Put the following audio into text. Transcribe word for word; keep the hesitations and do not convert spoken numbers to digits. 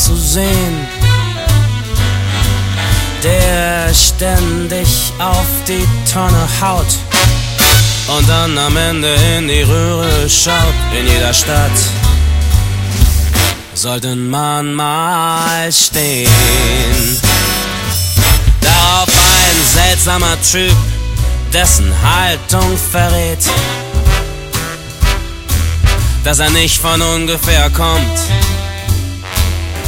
zu sehen, der ständig auf die Tonne haut und dann am Ende in die Röhre schaut. In jeder Stadt sollte man mal stehen. Darauf ein seltsamer Typ, dessen Haltung verrät, dass er nicht von ungefähr kommt